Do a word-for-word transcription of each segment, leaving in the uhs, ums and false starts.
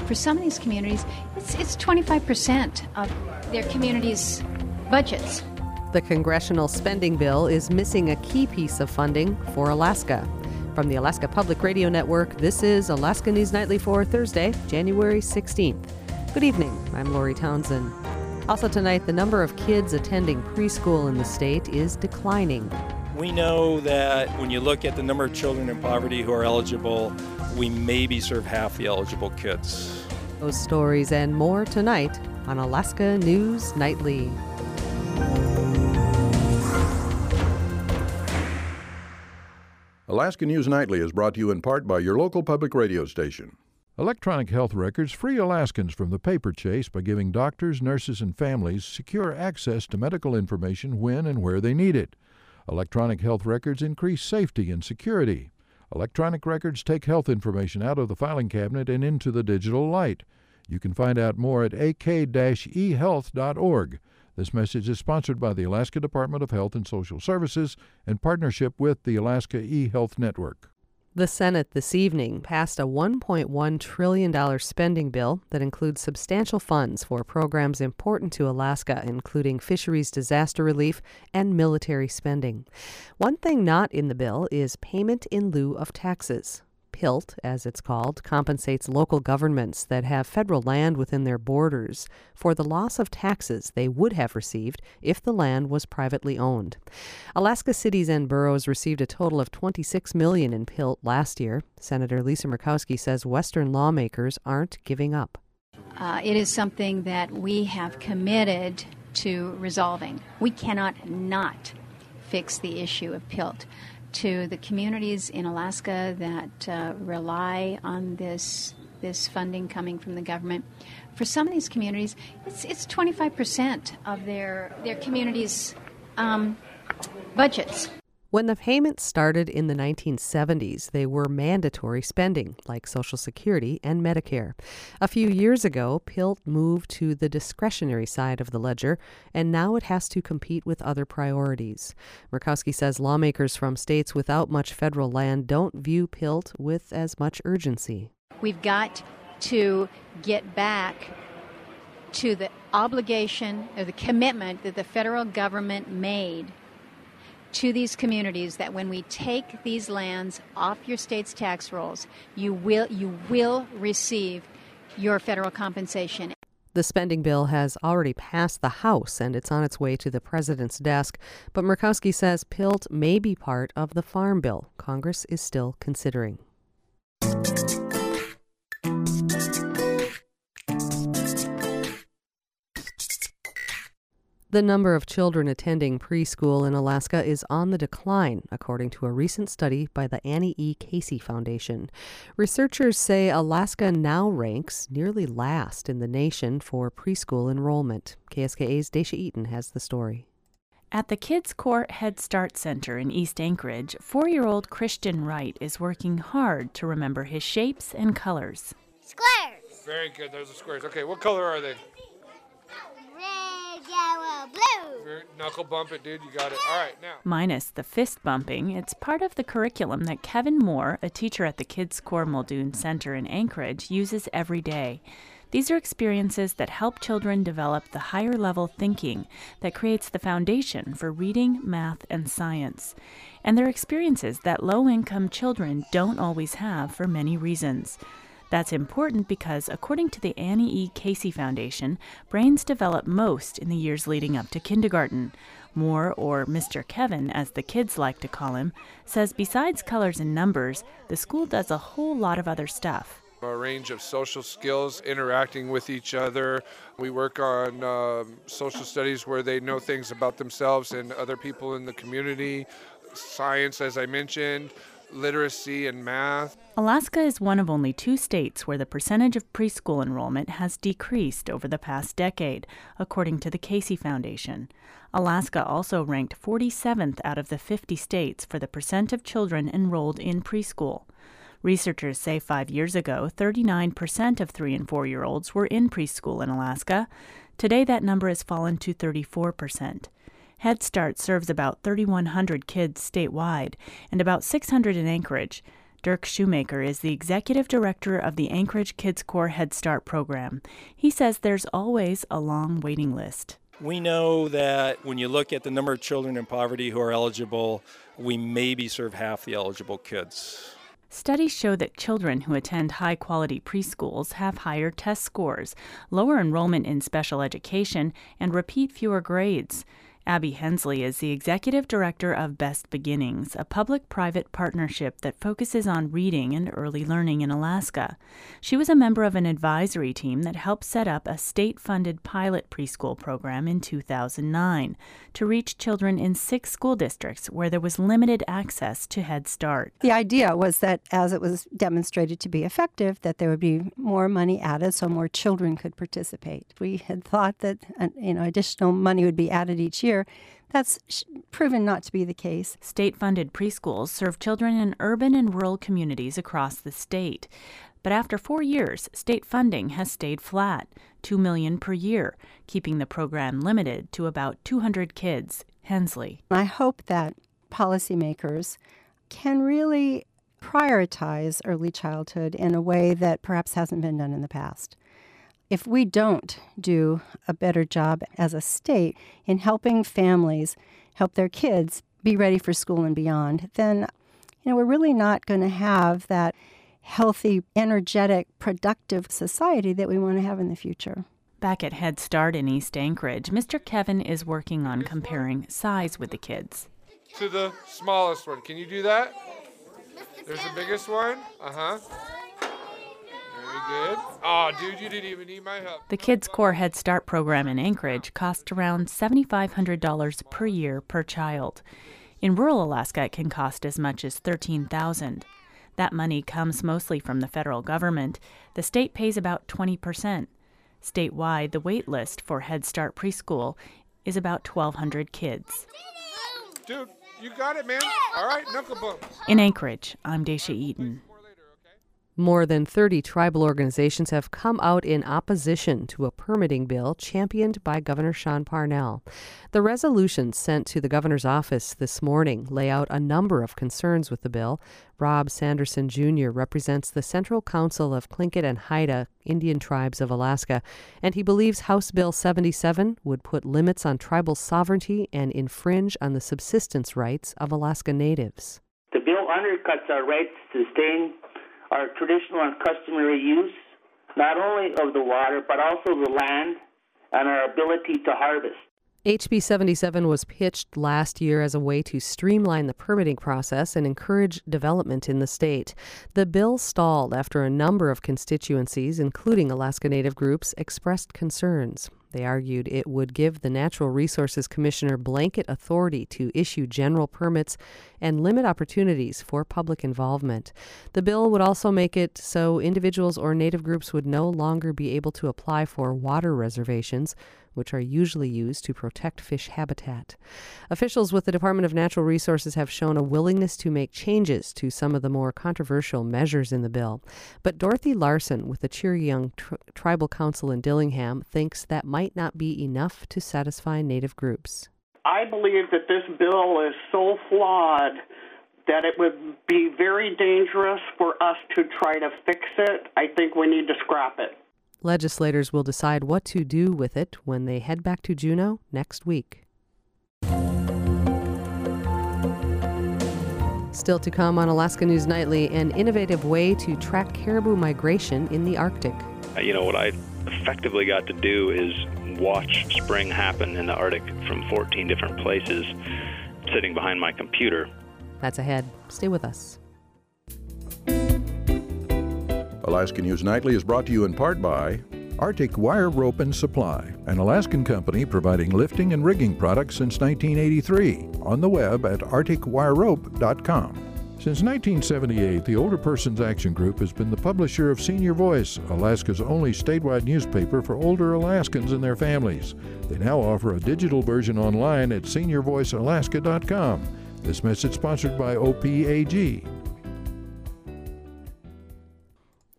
For some of these communities, it's, it's twenty-five percent of their community's budgets. The congressional spending bill is missing a key piece of funding for Alaska. From the Alaska Public Radio Network, this is Alaska News Nightly for Thursday, January sixteenth. Good evening. I'm Lori Townsend. Also tonight, the number of kids attending preschool in the state is declining. We know that when you look at the number of children in poverty who are eligible, we maybe serve half the eligible kids. Those stories and more tonight on Alaska News Nightly. Alaska News Nightly is brought to you in part by your local public radio station. Electronic health records free Alaskans from the paper chase by giving doctors, nurses, and families secure access to medical information when and where they need it. Electronic health records increase safety and security. Electronic records take health information out of the filing cabinet and into the digital light. You can find out more at a k dash e health dot org. This message is sponsored by the Alaska Department of Health and Social Services in partnership with the Alaska eHealth Network. The Senate this evening passed a one point one trillion dollars spending bill that includes substantial funds for programs important to Alaska, including fisheries disaster relief and military spending. One thing not in the bill is payment in lieu of taxes. PILT, as it's called, compensates local governments that have federal land within their borders for the loss of taxes they would have received if the land was privately owned. Alaska cities and boroughs received a total of twenty-six million dollars in PILT last year. Senator Lisa Murkowski says Western lawmakers aren't giving up. Uh, it is something that we have committed to resolving. We cannot not fix the issue of PILT. To the communities in Alaska that uh, rely on this this funding coming from the government, for some of these communities, it's it's twenty-five percent of their their community's um, budgets. When the payments started in the nineteen seventies, they were mandatory spending, like Social Security and Medicare. A few years ago, PILT moved to the discretionary side of the ledger, and now it has to compete with other priorities. Murkowski says lawmakers from states without much federal land don't view PILT with as much urgency. We've got to get back to the obligation or the commitment that the federal government made to these communities, that when we take these lands off your state's tax rolls, you will you will receive your federal compensation. The spending bill has already passed the House and it's on its way to the president's desk, but Murkowski says PILT may be part of the Farm Bill Congress is still considering. The number of children attending preschool in Alaska is on the decline, according to a recent study by the Annie E. Casey Foundation. Researchers say Alaska now ranks nearly last in the nation for preschool enrollment. K S K A's Daisha Eaton has the story. At the Kids Court Head Start Center in East Anchorage, four-year-old Christian Wright is working hard to remember his shapes and colors. Squares. Very good. Those are squares. Okay, what color are they? Red, yellow, blue. Very, knuckle bump it, dude. You got it. All right, now. Minus the fist bumping, it's part of the curriculum that Kevin Moore, a teacher at the Kids Core Muldoon Center in Anchorage, uses every day. These are experiences that help children develop the higher-level thinking that creates the foundation for reading, math, and science. And they're experiences that low-income children don't always have for many reasons. That's important because, according to the Annie E. Casey Foundation, brains develop most in the years leading up to kindergarten. Moore, or Mister Kevin, as the kids like to call him, says besides colors and numbers, the school does a whole lot of other stuff. A range of social skills, interacting with each other. We work on um, social studies where they know things about themselves and other people in the community. Science, as I mentioned. Literacy and math. Alaska is one of only two states where the percentage of preschool enrollment has decreased over the past decade, according to the Casey Foundation. Alaska also ranked forty-seventh out of the fifty states for the percent of children enrolled in preschool. Researchers say five years ago, thirty-nine percent of three and four-year-olds were in preschool in Alaska. Today, that number has fallen to thirty-four percent. Head Start serves about thirty-one hundred kids statewide and about six hundred in Anchorage. Dirk Shoemaker is the executive director of the Anchorage Kids Corps Head Start program. He says there's always a long waiting list. We know that when you look at the number of children in poverty who are eligible, we maybe serve half the eligible kids. Studies show that children who attend high-quality preschools have higher test scores, lower enrollment in special education, and repeat fewer grades. Abby Hensley is the executive director of Best Beginnings, a public-private partnership that focuses on reading and early learning in Alaska. She was a member of an advisory team that helped set up a state-funded pilot preschool program in two thousand nine to reach children in six school districts where there was limited access to Head Start. The idea was that as it was demonstrated to be effective, that there would be more money added so more children could participate. We had thought that you know additional money would be added each year. That's proven not to be the case. State-funded preschools serve children in urban and rural communities across the state. But after four years, state funding has stayed flat, two million dollars per year, keeping the program limited to about two hundred kids. Hensley. I hope that policymakers can really prioritize early childhood in a way that perhaps hasn't been done in the past. If we don't do a better job as a state in helping families help their kids be ready for school and beyond, then you know we're really not going to have that healthy, energetic, productive society that we want to have in the future. Back at Head Start in East Anchorage, Mister Kevin is working on comparing size with the kids. To the smallest one. Can you do that? There's the biggest one. Uh-huh. Very good. Oh, dude, you didn't even need my help. The Kids Corps Head Start program in Anchorage costs around seven thousand five hundred dollars per year per child. In rural Alaska, it can cost as much as thirteen thousand dollars. That money comes mostly from the federal government. The state pays about twenty percent. Statewide, the wait list for Head Start preschool is about twelve hundred kids. Dude, you got it, man. All right, knuckle bump. In Anchorage, I'm Daisha Eaton. More than thirty tribal organizations have come out in opposition to a permitting bill championed by Governor Sean Parnell. The resolutions sent to the governor's office this morning lay out a number of concerns with the bill. Rob Sanderson Junior represents the Central Council of Tlingit and Haida Indian Tribes of Alaska, and he believes House Bill seventy-seven would put limits on tribal sovereignty and infringe on the subsistence rights of Alaska Natives. The bill undercuts our rights to sustain our traditional and customary use, not only of the water, but also the land and our ability to harvest. H B seventy-seven was pitched last year as a way to streamline the permitting process and encourage development in the state. The bill stalled after a number of constituencies, including Alaska Native groups, expressed concerns. They argued it would give the Natural Resources Commissioner blanket authority to issue general permits and limit opportunities for public involvement. The bill would also make it so individuals or Native groups would no longer be able to apply for water reservations, which are usually used to protect fish habitat. Officials with the Department of Natural Resources have shown a willingness to make changes to some of the more controversial measures in the bill. But Dorothy Larson with the Chiriyung Tri- Tribal Council in Dillingham thinks that might not be enough to satisfy Native groups. I believe that this bill is so flawed that it would be very dangerous for us to try to fix it. I think we need to scrap it. Legislators will decide what to do with it when they head back to Juneau next week. Still to come on Alaska News Nightly, an innovative way to track caribou migration in the Arctic. You know, what I effectively got to do is watch spring happen in the Arctic from fourteen different places, sitting behind my computer. That's ahead. Stay with us. Alaska News Nightly is brought to you in part by Arctic Wire Rope and Supply, an Alaskan company providing lifting and rigging products since nineteen eighty-three. On the web at arctic wire rope dot com. Since nineteen seventy-eight, the Older Persons Action Group has been the publisher of Senior Voice, Alaska's only statewide newspaper for older Alaskans and their families. They now offer a digital version online at senior voice alaska dot com. This message sponsored by O P A G.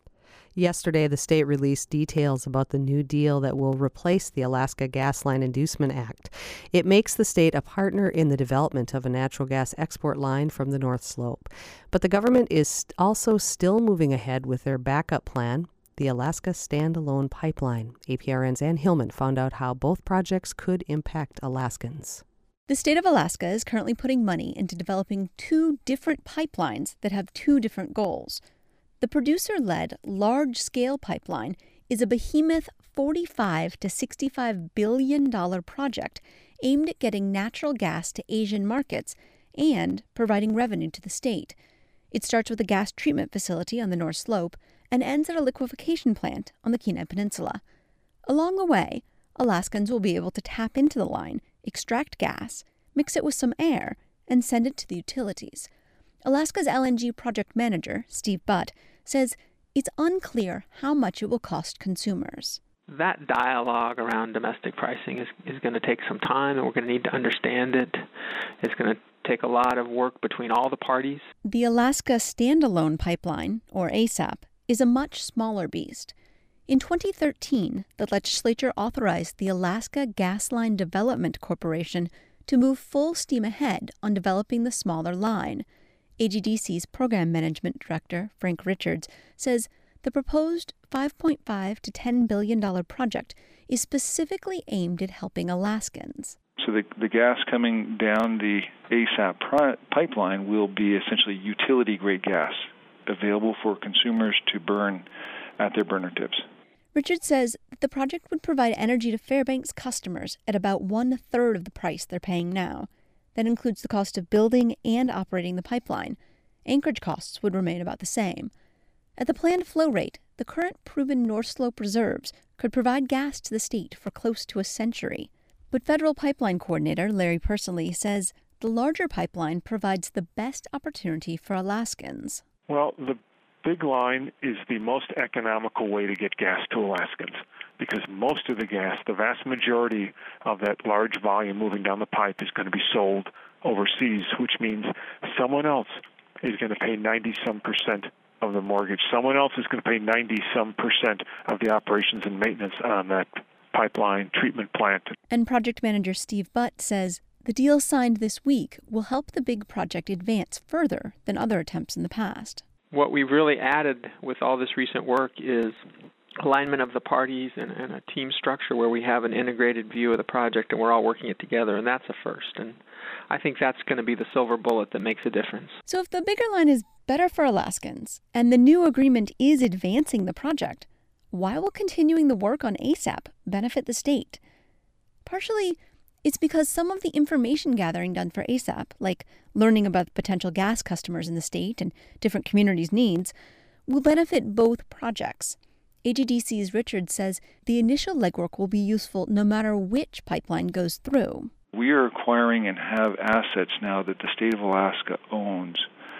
Yesterday, the state released details about the new deal that will replace the Alaska Gas Line Inducement Act. It makes the state a partner in the development of a natural gas export line from the North Slope. But the government is also still moving ahead with their backup plan, the Alaska Standalone Pipeline. A P R N's Ann Hillman found out how both projects could impact Alaskans. The state of Alaska is currently putting money into developing two different pipelines that have two different goals. The producer-led large-scale pipeline is a behemoth forty-five to sixty-five billion dollars project aimed at getting natural gas to Asian markets and providing revenue to the state. It starts with a gas treatment facility on the North Slope and ends at a liquefaction plant on the Kenai Peninsula. Along the way, Alaskans will be able to tap into the line, extract gas, mix it with some air, and send it to the utilities. Alaska's L N G project manager, Steve Butt, says it's unclear how much it will cost consumers. That dialogue around domestic pricing is, is going to take some time, and we're going to need to understand it. It's going to take a lot of work between all the parties. The Alaska Standalone Pipeline, or ASAP, is a much smaller beast. In twenty thirteen, the legislature authorized the Alaska Gas Line Development Corporation to move full steam ahead on developing the smaller line. A G D C's program management director, Frank Richards, says the proposed five point five to ten billion dollars project is specifically aimed at helping Alaskans. So the, the gas coming down the ASAP pri- pipeline will be essentially utility-grade gas available for consumers to burn at their burner tips. Richards says that the project would provide energy to Fairbanks customers at about one-third of the price they're paying now. That includes the cost of building and operating the pipeline. Anchorage costs would remain about the same. At the planned flow rate, the current proven North Slope reserves could provide gas to the state for close to a century. But federal pipeline coordinator Larry Persily says the larger pipeline provides the best opportunity for Alaskans. Well, the big line is the most economical way to get gas to Alaskans, because most of the gas, the vast majority of that large volume moving down the pipe, is going to be sold overseas, which means someone else is going to pay ninety-some percent of the mortgage. Someone else is going to pay ninety-some percent of the operations and maintenance on that pipeline treatment plant. And project manager Steve Butt says the deal signed this week will help the big project advance further than other attempts in the past. What we've really added with all this recent work is alignment of the parties and, and a team structure where we have an integrated view of the project and we're all working it together, and that's a first. And I think that's going to be the silver bullet that makes a difference. So if the bigger line is better for Alaskans and the new agreement is advancing the project, why will continuing the work on ASAP benefit the state? Partially, it's because some of the information gathering done for ASAP, like learning about potential gas customers in the state and different communities' needs, will benefit both projects. A G D C's Richard says the initial legwork will be useful no matter which pipeline goes through. We are acquiring and have assets now that the state of Alaska owns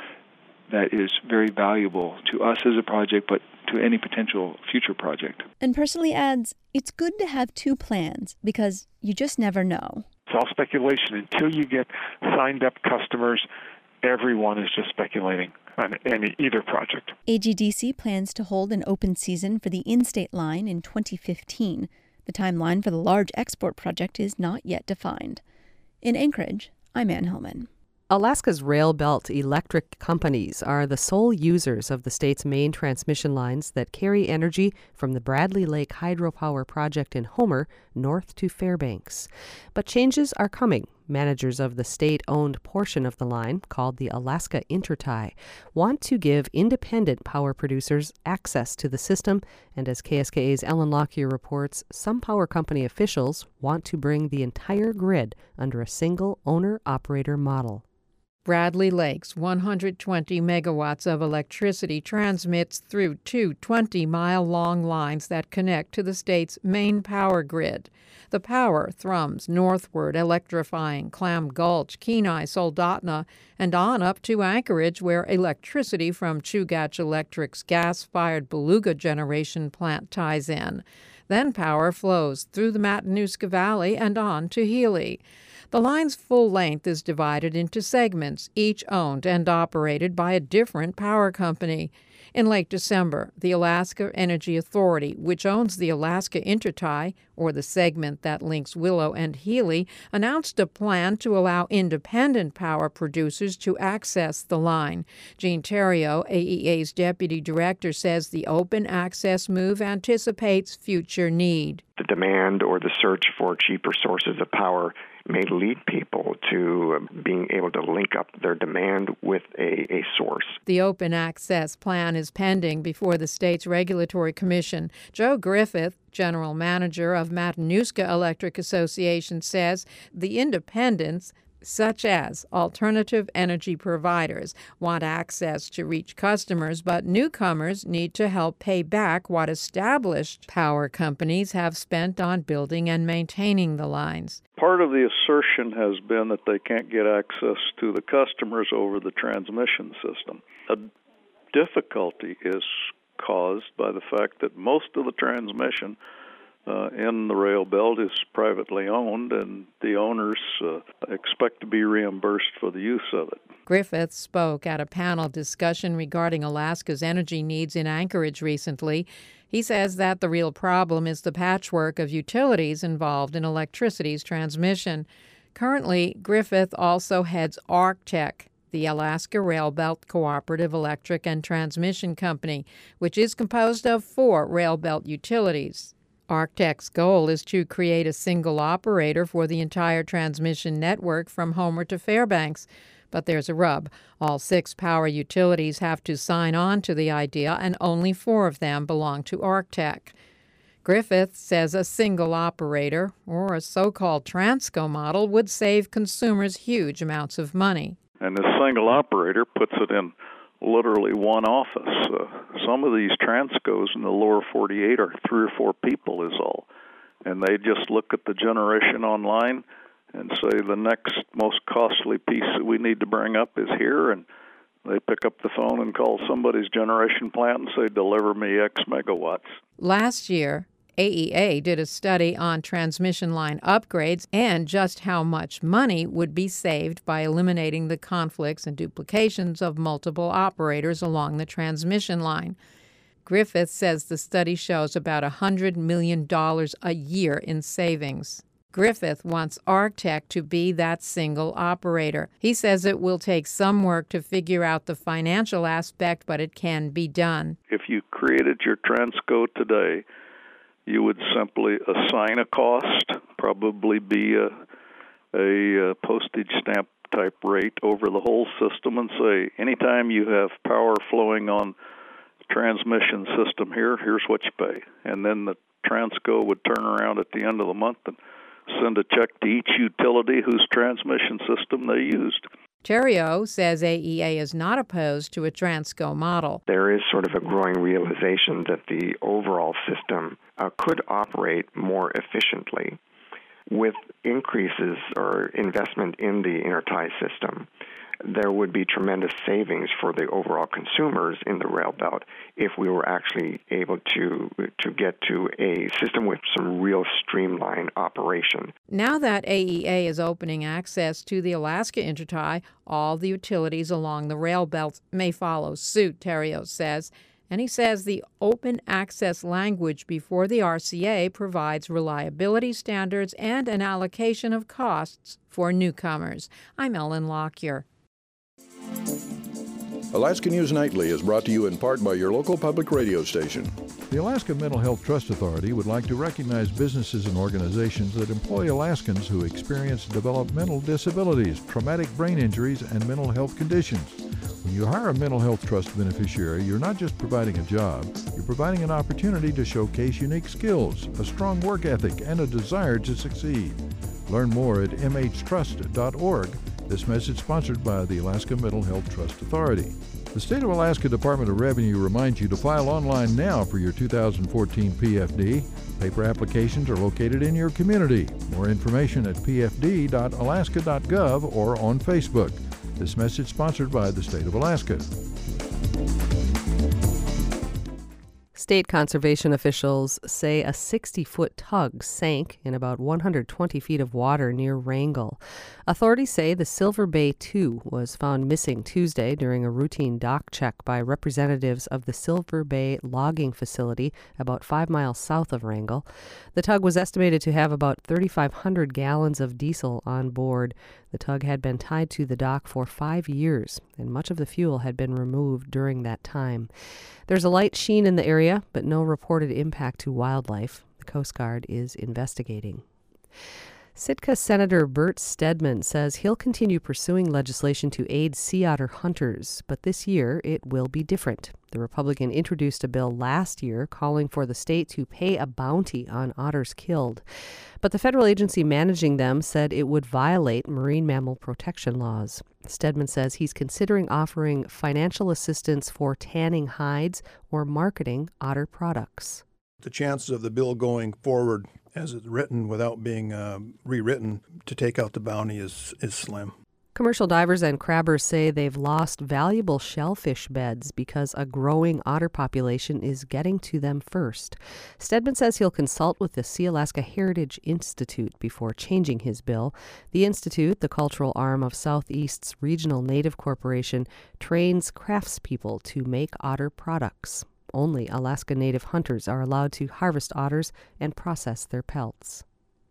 that is very valuable to us as a project, but to any potential future project. And Persily adds, it's good to have two plans because you just never know. It's all speculation. Until you get signed up customers, everyone is just speculating on any either project. A G D C plans to hold an open season for the in-state line in twenty fifteen. The timeline for the large export project is not yet defined. In Anchorage, I'm Ann Hillman. Alaska's rail belt electric companies are the sole users of the state's main transmission lines that carry energy from the Bradley Lake Hydropower Project in Homer north to Fairbanks. But changes are coming. Managers of the state-owned portion of the line, called the Alaska Intertie, want to give independent power producers access to the system, and as K S K A's Ellen Lockyer reports, some power company officials want to bring the entire grid under a single owner-operator model. Bradley Lake's one hundred twenty megawatts of electricity transmits through two twenty-mile-long lines that connect to the state's main power grid. The power thrums northward, electrifying Clam Gulch, Kenai, Soldotna, and on up to Anchorage, where electricity from Chugach Electric's gas-fired Beluga generation plant ties in. Then power flows through the Matanuska Valley and on to Healy. The line's full length is divided into segments, each owned and operated by a different power company. In late December, the Alaska Energy Authority, which owns the Alaska Intertie, or the segment that links Willow and Healy, announced a plan to allow independent power producers to access the line. Gene Theriault, A E A's deputy director, says the open access move anticipates future need. The demand or the search for cheaper sources of power may lead people to being able to link up their demand with a, a source. The open access plan is pending before the state's regulatory commission. Joe Griffith, general manager of Matanuska Electric Association, says the independents, such as alternative energy providers, want access to reach customers, but newcomers need to help pay back what established power companies have spent on building and maintaining the lines. Part of the assertion has been that they can't get access to the customers over the transmission system. A difficulty is caused by the fact that most of the transmission Uh, in the rail belt is privately owned, and the owners uh, expect to be reimbursed for the use of it. Griffith spoke at a panel discussion regarding Alaska's energy needs in Anchorage recently. He says that the real problem is the patchwork of utilities involved in electricity's transmission. Currently, Griffith also heads ArcTech, the Alaska Rail Belt Cooperative Electric and Transmission Company, which is composed of four rail belt utilities. ArcTech's goal is to create a single operator for the entire transmission network from Homer to Fairbanks. But there's a rub. All six power utilities have to sign on to the idea, and only four of them belong to ArcTech. Griffith says a single operator, or a so-called Transco model, would save consumers huge amounts of money. And this single operator puts it in literally one office. Uh, some of these Transcos in the lower forty-eight are three or four people is all. And they just look at the generation online and say the next most costly piece that we need to bring up is here, and they pick up the phone and call somebody's generation plant and say, deliver me X megawatts. Last year, A E A did a study on transmission line upgrades and just how much money would be saved by eliminating the conflicts and duplications of multiple operators along the transmission line. Griffith says the study shows about one hundred million dollars a year in savings. Griffith wants ArcTech to be that single operator. He says it will take some work to figure out the financial aspect, but it can be done. If you created your Transco today, you would simply assign a cost, probably be a, a, a postage stamp type rate over the whole system, and say, anytime you have power flowing on the transmission system here, here's what you pay. And then the Transco would turn around at the end of the month and send a check to each utility whose transmission system they used. Theriault says A E A is not opposed to a Transco model. There is sort of a growing realization that the overall system uh, could operate more efficiently with increases or investment in the intertie system. There would be tremendous savings for the overall consumers in the rail belt if we were actually able to to get to a system with some real streamlined operation. Now that A E A is opening access to the Alaska Intertie, all the utilities along the rail belt may follow suit, Theriault says. And he says the open access language before the R C A provides reliability standards and an allocation of costs for newcomers. I'm Ellen Lockyer. Alaska News Nightly is brought to you in part by your local public radio station. The Alaska Mental Health Trust Authority would like to recognize businesses and organizations that employ Alaskans who experience developmental disabilities, traumatic brain injuries, and mental health conditions. When you hire a mental health trust beneficiary, you're not just providing a job, you're providing an opportunity to showcase unique skills, a strong work ethic, and a desire to succeed. Learn more at m h trust dot org. This message sponsored by the Alaska Mental Health Trust Authority. The State of Alaska Department of Revenue reminds you to file online now for your two thousand fourteen P F D. Paper applications are located in your community. More information at p f d dot alaska dot gov or on Facebook. This message sponsored by the State of Alaska. State conservation officials say a sixty-foot tug sank in about one hundred twenty feet of water near Wrangell. Authorities say the Silver Bay two was found missing Tuesday during a routine dock check by representatives of the Silver Bay logging facility about five miles south of Wrangell. The tug was estimated to have about thirty-five hundred gallons of diesel on board. The tug had been tied to the dock for five years, and much of the fuel had been removed during that time. There's a light sheen in the area, but no reported impact to wildlife. The Coast Guard is investigating. Sitka Senator Bert Stedman says he'll continue pursuing legislation to aid sea otter hunters, but this year it will be different. The Republican introduced a bill last year calling for the state to pay a bounty on otters killed, but the federal agency managing them said it would violate marine mammal protection laws. Stedman says he's considering offering financial assistance for tanning hides or marketing otter products. The chances of the bill going forward as it's written without being uh, rewritten to take out the bounty is, is slim. Commercial divers and crabbers say they've lost valuable shellfish beds because a growing otter population is getting to them first. Stedman says he'll consult with the Sealaska Heritage Institute before changing his bill. The institute, the cultural arm of Southeast's Regional Native Corporation, trains craftspeople to make otter products. Only Alaska Native hunters are allowed to harvest otters and process their pelts.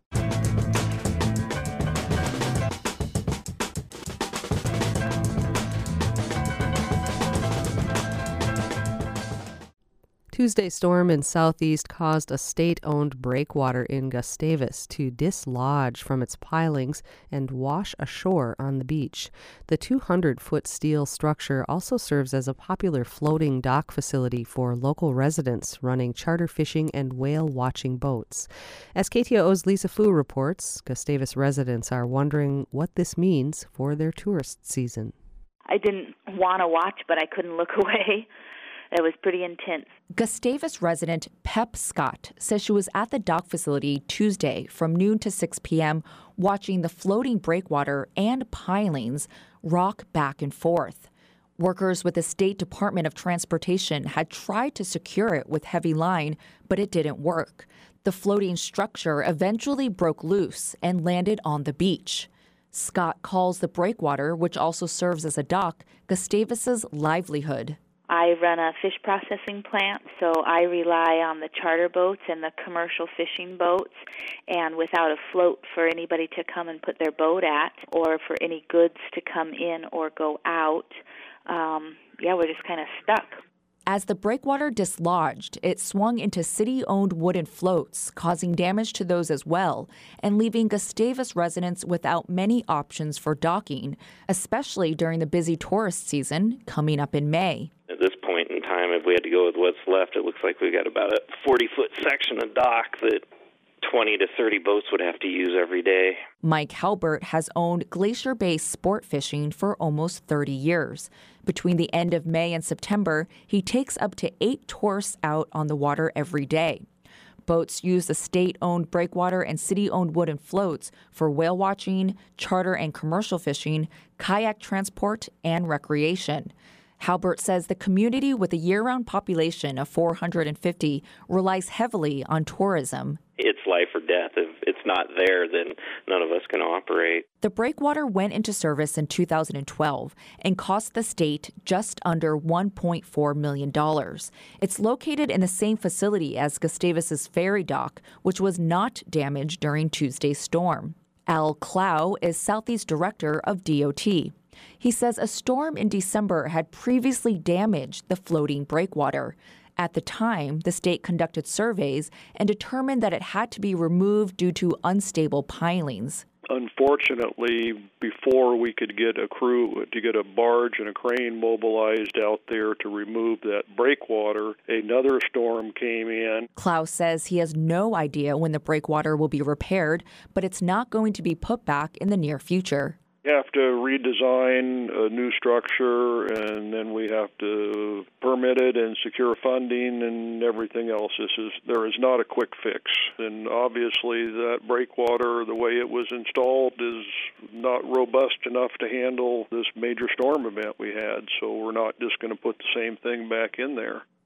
Tuesday's storm in Southeast caused a state-owned breakwater in Gustavus to dislodge from its pilings and wash ashore on the beach. The two hundred foot steel structure also serves as a popular floating dock facility for local residents running charter fishing and whale-watching boats. As K T O O's Lisa Fu reports, Gustavus residents are wondering what this means for their tourist season. I didn't want to watch, but I couldn't look away. It was pretty intense. Gustavus resident Pep Scott says she was at the dock facility Tuesday from noon to six p.m. watching the floating breakwater and pilings rock back and forth. Workers with the State Department of Transportation had tried to secure it with heavy line, but it didn't work. The floating structure eventually broke loose and landed on the beach. Scott calls the breakwater, which also serves as a dock, Gustavus's livelihood. I run a fish processing plant, so I rely on the charter boats and the commercial fishing boats, and without a float for anybody to come and put their boat at, or for any goods to come in or go out, um, yeah, we're just kind of stuck. As the breakwater dislodged, it swung into city-owned wooden floats, causing damage to those as well, and leaving Gustavus residents without many options for docking, especially during the busy tourist season coming up in May. At this point in time, if we had to go with what's left, it looks like we got about a forty-foot section of dock that twenty to thirty boats would have to use every day. Mike Halbert has owned Glacier Bay sport fishing for almost thirty years. Between the end of May and September, he takes up to eight tourists out on the water every day. Boats use the state-owned breakwater and city-owned wooden floats for whale watching, charter and commercial fishing, kayak transport, and recreation. Halbert says the community, with a year-round population of four hundred fifty, relies heavily on tourism. It's life or death. If it's not there, then none of us can operate. The breakwater went into service in two thousand twelve and cost the state just under one point four million dollars. It's located in the same facility as Gustavus's ferry dock, which was not damaged during Tuesday's storm. Al Clow is Southeast Director of D O T. He says a storm in December had previously damaged the floating breakwater. At the time, the state conducted surveys and determined that it had to be removed due to unstable pilings. Unfortunately, before we could get a crew, to get a barge and a crane mobilized out there to remove that breakwater, another storm came in. Klaus says he has no idea when the breakwater will be repaired, but it's not going to be put back in the near future. We have to redesign a new structure, and then we have to permit it and secure funding and everything else. This is there is not a quick fix, and obviously that breakwater, the way it was installed, is not robust enough to handle this major storm event we had, so we're not just going to put the same thing back in there.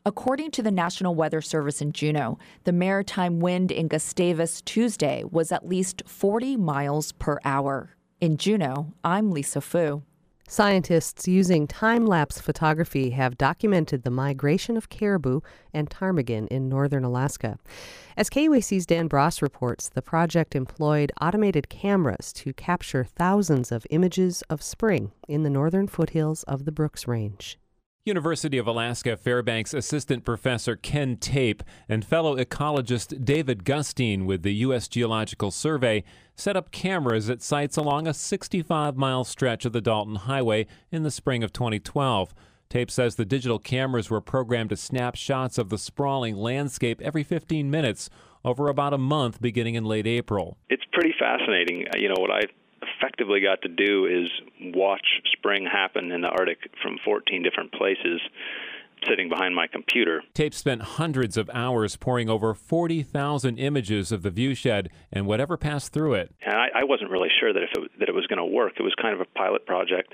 According to the National Weather Service in Juneau, the maritime wind in Gustavus Tuesday was at least forty miles per hour. In Juneau, I'm Lisa Fu. Scientists using time-lapse photography have documented the migration of caribou and ptarmigan in northern Alaska. As K U A C's Dan Bross reports, the project employed automated cameras to capture thousands of images of spring in the northern foothills of the Brooks Range. University of Alaska Fairbanks Assistant Professor Ken Tape and fellow ecologist David Gustine with the U S Geological Survey set up cameras at sites along a sixty-five mile stretch of the Dalton Highway in the spring of twenty twelve. Tape says the digital cameras were programmed to snap shots of the sprawling landscape every fifteen minutes over about a month beginning in late April. It's pretty fascinating. You know, what I effectively got to do is watch spring happen in the Arctic from fourteen different places sitting behind my computer. Tape spent hundreds of hours poring over forty thousand images of the viewshed and whatever passed through it. And I, I wasn't really sure that if it, that it was going to work. It was kind of a pilot project.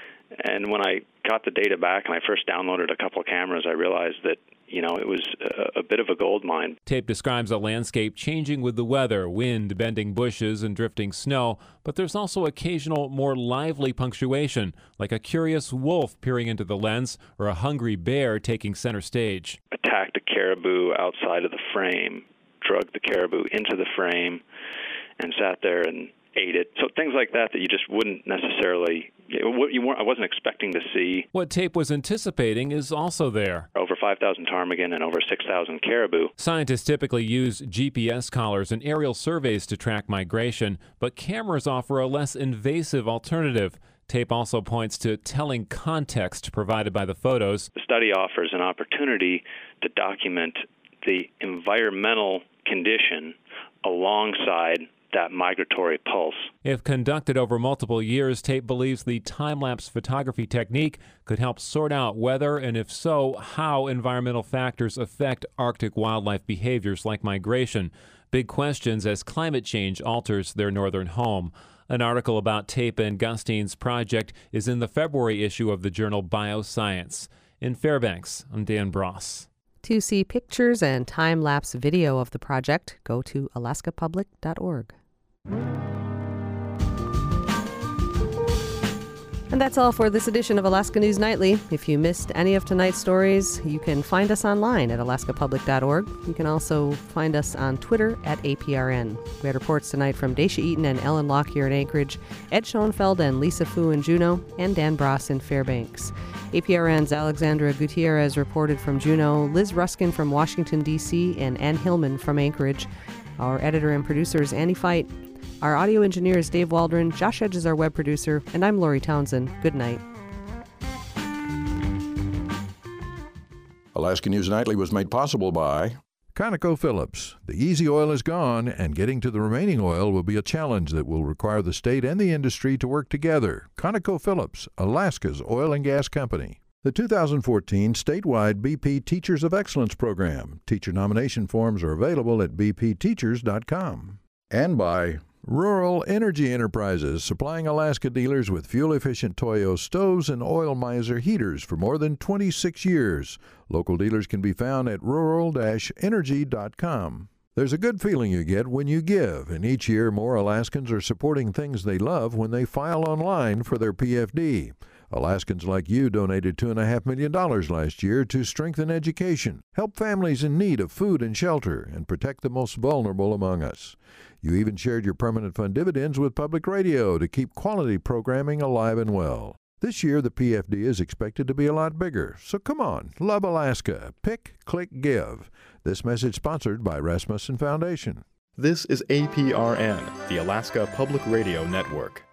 And when I got the data back and I first downloaded a couple of cameras, I realized that, you know, it was a, a bit of a gold mine. Tape describes a landscape changing with the weather, wind bending bushes and drifting snow, but there's also occasional more lively punctuation, like a curious wolf peering into the lens or a hungry bear taking center stage. Attacked a caribou outside of the frame, drug the caribou into the frame, and sat there and ate it. So things like that that you just wouldn't necessarily, what you weren't, I wasn't expecting to see. What Tape was anticipating is also there. Over five thousand ptarmigan and over six thousand caribou. Scientists typically use G P S collars and aerial surveys to track migration, but cameras offer a less invasive alternative. Tape also points to telling context provided by the photos. The study offers an opportunity to document the environmental condition alongside that migratory pulse. If conducted over multiple years, Tape believes the time-lapse photography technique could help sort out whether, and if so, how environmental factors affect Arctic wildlife behaviors like migration. Big questions as climate change alters their northern home. An article about Tape and Gustine's project is in the February issue of the journal Bioscience. In Fairbanks, I'm Dan Bross. To see pictures and time-lapse video of the project, go to alaska public dot org. And that's all for this edition of Alaska News Nightly. If you missed any of tonight's stories, you can find us online at alaska public dot org. You can also find us on Twitter at A P R N. We had reports tonight from Dacia Eaton and Ellen Locke here in Anchorage, Ed Schoenfeld and Lisa Fu in Juneau, and Dan Bross in Fairbanks. A P R N's Alexandra Gutierrez reported from Juneau, Liz Ruskin from Washington, D C, and Ann Hillman from Anchorage. Our editor and producer is Annie Fight. Our audio engineer is Dave Waldron. Josh Edge is our web producer, and I'm Lori Townsend. Good night. Alaska News Nightly was made possible by ConocoPhillips. The easy oil is gone, and getting to the remaining oil will be a challenge that will require the state and the industry to work together. ConocoPhillips, Alaska's oil and gas company. The two thousand fourteen statewide B P Teachers of Excellence program. Teacher nomination forms are available at b p teachers dot com. And by Rural Energy Enterprises, supplying Alaska dealers with fuel-efficient Toyo stoves and Oil Miser heaters for more than twenty-six years. Local dealers can be found at rural energy dot com. There's a good feeling you get when you give, and each year more Alaskans are supporting things they love when they file online for their P F D. Alaskans like you donated two point five million dollars last year to strengthen education, help families in need of food and shelter, and protect the most vulnerable among us. You even shared your permanent fund dividends with public radio to keep quality programming alive and well. This year, the P F D is expected to be a lot bigger, so come on, love Alaska. Pick, click, give. This message sponsored by Rasmussen Foundation. This is A P R N, the Alaska Public Radio Network.